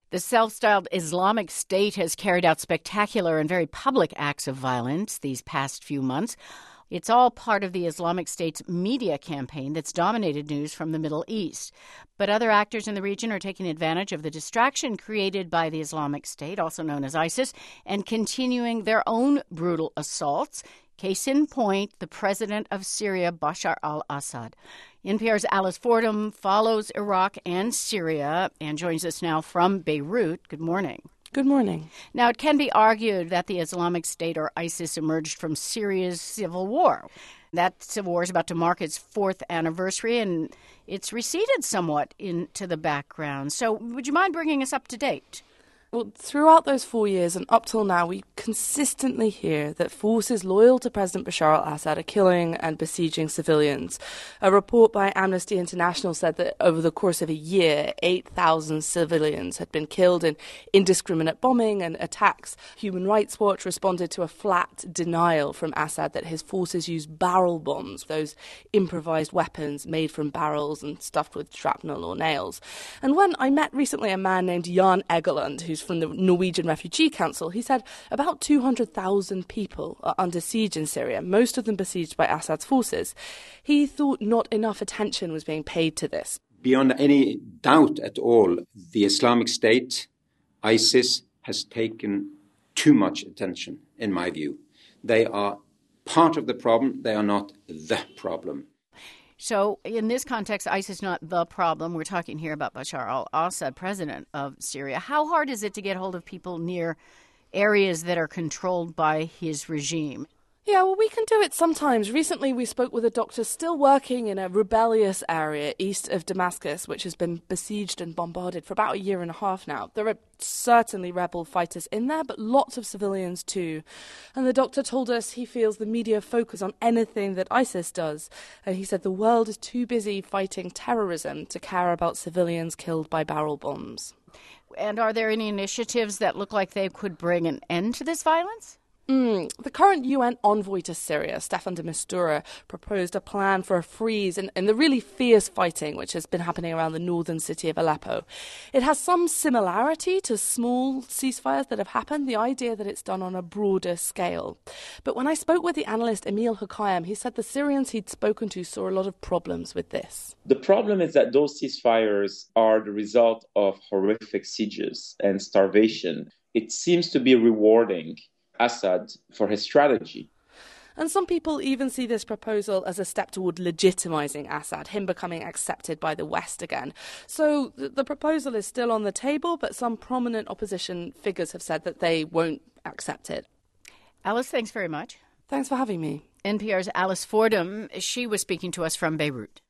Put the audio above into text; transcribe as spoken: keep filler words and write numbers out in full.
The self-styled Islamic State has carried out spectacular and very public acts of violence these past few months. It's all part of the Islamic State's media campaign that's dominated news from the Middle East. But other actors in the region are taking advantage of the distraction created by the Islamic State, also known as ISIS, and continuing their own brutal assaults. Case in point, the president of Syria, Bashar al-Assad. N P R's Alice Fordham follows Iraq and Syria and joins us now from Beirut. Good morning. Good morning. Now, it can be argued that the Islamic State, or ISIS, emerged from Syria's civil war. That civil war is about to mark its fourth anniversary, and it's receded somewhat into the background. So would you mind bringing us up to date? Well, throughout those four years and up till now, we consistently hear that forces loyal to President Bashar al-Assad are killing and besieging civilians. A report by Amnesty International said that over the course of a year, eight thousand civilians had been killed in indiscriminate bombing and attacks. Human Rights Watch responded to a flat denial from Assad that his forces used barrel bombs, those improvised weapons made from barrels and stuffed with shrapnel or nails. And when I met recently a man named Jan Egeland, who's from the Norwegian Refugee Council, he said about two hundred thousand people are under siege in Syria, most of them besieged by Assad's forces. He thought not enough attention was being paid to this. Beyond any doubt at all, the Islamic State, ISIS, has taken too much attention, in my view. They are part of the problem. They are not the problem. So in this context, ISIS is not the problem. We're talking here about Bashar al-Assad, president of Syria. How hard is it to get hold of people near areas that are controlled by his regime? Yeah, well, we can do it sometimes. Recently, we spoke with a doctor still working in a rebellious area east of Damascus, which has been besieged and bombarded for about a year and a half now. There are certainly rebel fighters in there, but lots of civilians too. And the doctor told us he feels the media focus on anything that ISIS does. And he said the world is too busy fighting terrorism to care about civilians killed by barrel bombs. And are there any initiatives that look like they could bring an end to this violence? Mm. The current U N envoy to Syria, Staffan de Mistura, proposed a plan for a freeze in, in the really fierce fighting which has been happening around the northern city of Aleppo. It has some similarity to small ceasefires that have happened, the idea that it's done on a broader scale. But when I spoke with the analyst Emil Hukayem, he said the Syrians he'd spoken to saw a lot of problems with this. The problem is that those ceasefires are the result of horrific sieges and starvation. It seems to be rewarding Assad for his strategy. And some people even see this proposal as a step toward legitimizing Assad, him becoming accepted by the West again. So th- the proposal is still on the table, but some prominent opposition figures have said that they won't accept it. Alice, thanks very much. Thanks for having me. N P R's Alice Fordham, she was speaking to us from Beirut.